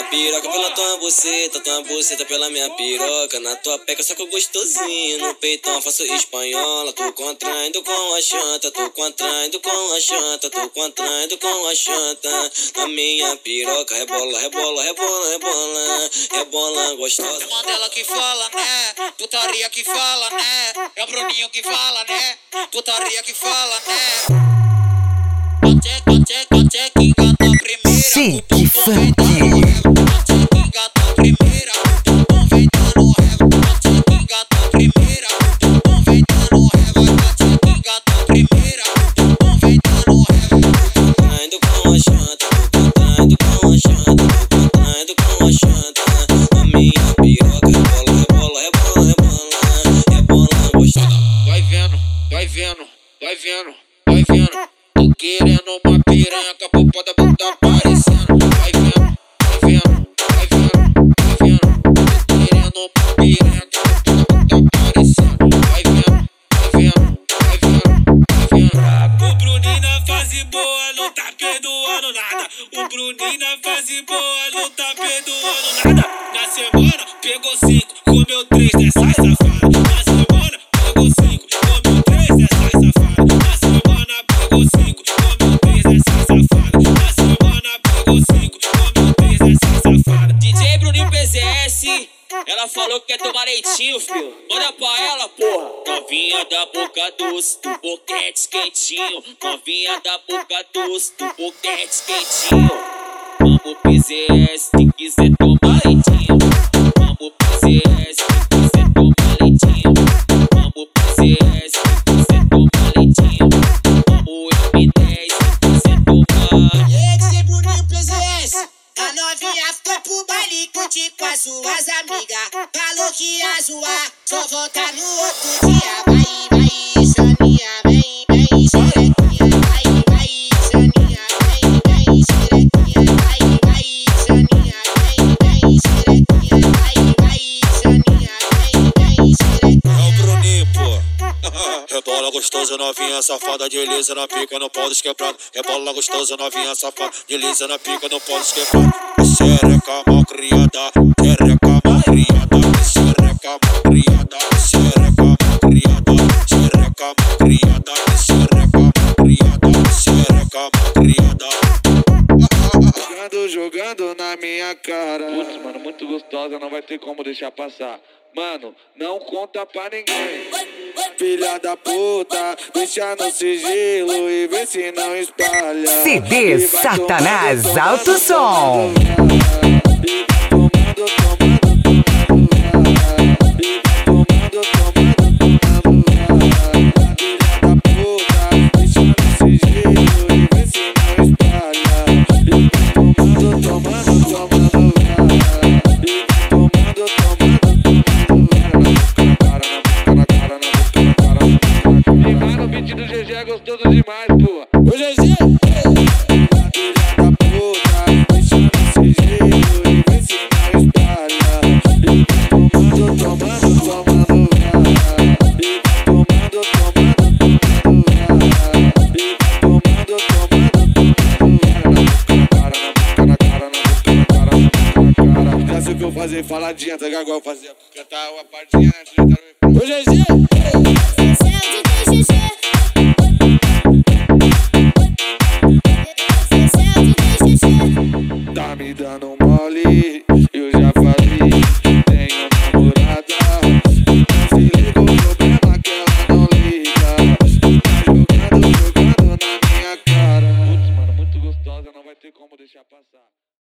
piroca pela tua buceta pela minha piroca. Na tua peca só que eu gostosinho, no peitão faço espanhola. Tô contraindo com a chanta, tô contraindo com a chanta, tô contraindo com a chanta. Na minha piroca rebola, rebola, rebola, rebola, rebola gostosa. É Mandela que fala, né? Putaria que fala, né? É o Bruninho que fala, né? Putaria que fala, né? Que engata a primeira. Chique Funk. Que engata a primeira. Vem dando reva. Que engata a primeira. Vem dando reva. Que engata a primeira. Vem dando reva. Contraindo com a chanta, contraindo com a chanta, contraindo com a chanta. Na minha piroca rebola, rebola, rebola, rebola, rebola gostosa. Vai vendo, vai vendo, vai vendo, vai vendo. Tô querendo uma piranha que a popada tá aparecendo. Vai vendo, vai vendo, vai vendo, vai vendo. Tô querendo uma piranha que a popada tá aparecendo. Vai vendo, vai vendo, vai vendo, vai vendo. O Bruninho na fase boa não tá perdoando nada. O Bruninho na fase boa não tá perdoando nada. Na semana pegou 5, comeu 3 dessas safadas. Na semana pegou 5, comeu 3 dessas safadas. Na semana pegou 5, comeu 3 dessas safadas. Na semana pegou 5, comeu 3 dessas safadas. DJ Bruninho PZS, ela falou que quer tomar leitinho, filho. Manda pra ela, porra. Novinha da boca doce, do boquete quentinho. Novinha da boca doce, do boquete quentinho. Vamos PZS, se quiser tomar leitinho. Vamos PZS, se quiser tomar leitinho. Vamos PZS, se quiser tomar leitinho. Vamos M10, se quiser tomar. E aí, DJ Bruninho PZS, a novinha foi pro baile curtir com as suas amigas. Falou que ia zoar, só volta no outro dia. Vai, Xaninha, vem, xerequinha. Vai, Xaninha, vem, xerequinha. Vai, Xaninha, vem, xerequinha. Vai, Xaninha, vem, xerequinha. É o Bruninho, pô. Rebola gostosa, novinha safada, desliza na pica, não pode quebrado. Rebola gostosa, novinha safada, desliza na pica, não pode quebrado. Xereca mal criada, xereca mal criada, xereca mal criada, xereca mal criada, xereca mal criada, xereca mal criada, xereca mal criada. Jogando na minha cara. Putz, mano, muito gostosa, não vai ter como deixar passar. Mano, não conta pra ninguém. Filha da puta, deixa no sigilo e vê se não espalha. CD Satanás Alto Som. Gostoso demais, pô. Ô, GG! Já sei o que eu fazer, faladinha, tá ligado? Igual eu fazia, cantar uma partinha antes de entrar no Ô, GG! Tá me dando mole, eu já falei, tenho namorada. Se liga o problema que ela não liga. Tá jogando na minha cara. Putz, mano, muito gostosa, não vai ter como deixar passar.